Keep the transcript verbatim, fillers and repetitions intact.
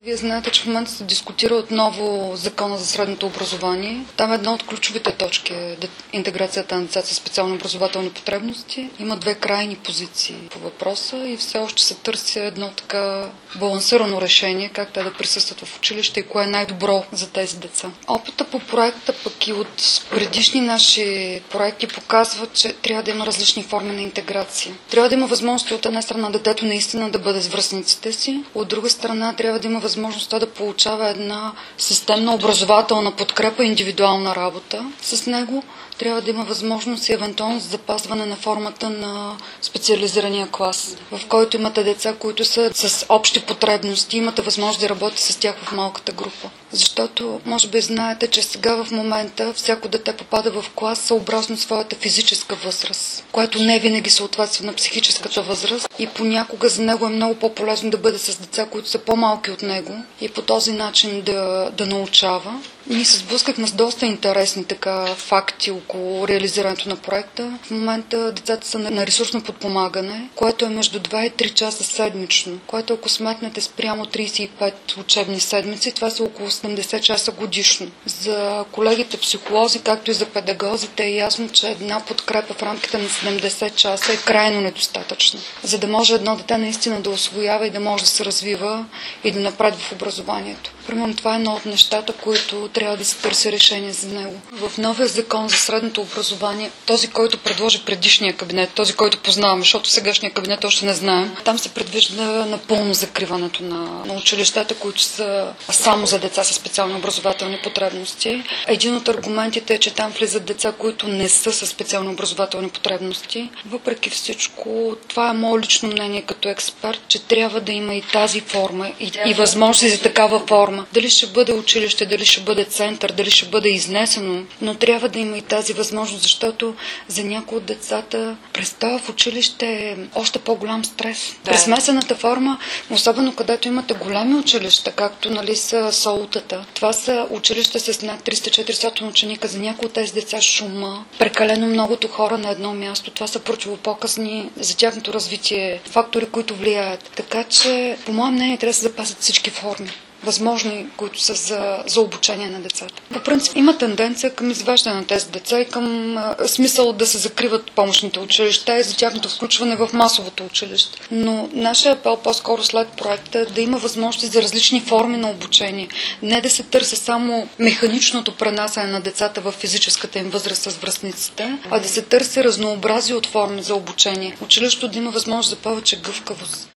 Вие знаете, че в момента се дискутира отново закона за средното образование. Там една от ключовите точки е интеграцията на децата с специални образователни потребности. Има две крайни позиции по въпроса и все още се търси едно така балансирано решение, как те да присъстват в училище и кое е най-добро за тези деца. Опита по проекта, пък и от предишни наши проекти показва, че трябва да има различни форми на интеграция. Трябва да има възможност от една страна детето наистина да бъде с връстниците си, от друга страна трябва да има възможността да получава една системна образователна подкрепа, индивидуална работа с него. Трябва да има възможност и евентуално за запазване на формата на специализирания клас, в който имате деца, които са с общи потребности, имате възможност да работите с тях в малката група. Защото, може би знаете, че сега в момента всяко дете попада в клас съобразно своята физическа възраст, което не винаги съответства на психическата възраст и понякога за него е много по-полезно да бъде с деца, които са по-малки от него и по този начин да, да научава. Ние се сблъскахме с доста интересни така факти около реализирането на проекта. В момента децата са на ресурсно подпомагане, което е между два и три часа седмично, което ако сметнете спрямо трийсет и пет учебни седмици, това са около седемдесет часа годишно. За колегите психолози, както и за педагозите е ясно, че една подкрепа в рамките на седемдесет часа е крайно недостатъчна, за да може едно дете наистина да усвоява и да може да се развива и да напредва в образованието. Примерно това е едно от нещата, които трябва да се търси решение за него. В новия закон за средното образование, този, който предложи предишния кабинет, този, който познаваме, защото сегашния кабинет още не знаем, там се предвижда напълно закриването на, на училищата, които са само за деца с специални образователни потребности. Един от аргументите е, че там влизат деца, които не са с специални образователни потребности. Въпреки всичко, това е мое лично мнение като експерт, че трябва да има и тази форма и, и възможности за такава форма. Дали ще бъде училище, дали ще бъде център, дали ще бъде изнесено, но трябва да има и тази възможност, защото за някои от децата престоя в училище е още по-голям стрес. Да. При смесената форма, особено където имате големи училища, както нали са Солутата, това са училища с над триста-четиристотин ученика. За някои от тези деца шума, прекалено многото хора на едно място, това са противопоказни за тяхното развитие фактори, които влияят. Така че, по мое мнение, трябва да се запазят всички форми възможни, които са за, за обучение на децата. По принцип има тенденция към изваждане на тези деца и към а, смисъл да се закриват помощните училища и за тяхното включване в масовото училище. Но нашия апел по-скоро след проекта е да има възможности за различни форми на обучение. Не да се търси само механичното пренасяне на децата в физическата им възраст с връстниците, а да се търси разнообразие от форми за обучение. Училището да има възможност за повече гъвкавост.